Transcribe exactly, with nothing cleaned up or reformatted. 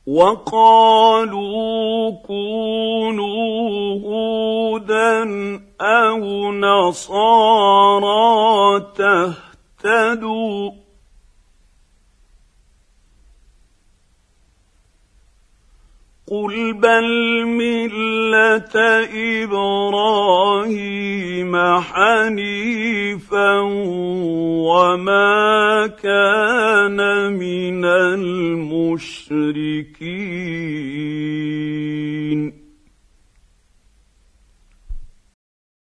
وقالوا كونوا هودا أو نصارى تهتدوا قل بل ملة إبراهيم حنيفا وما كان من المشركين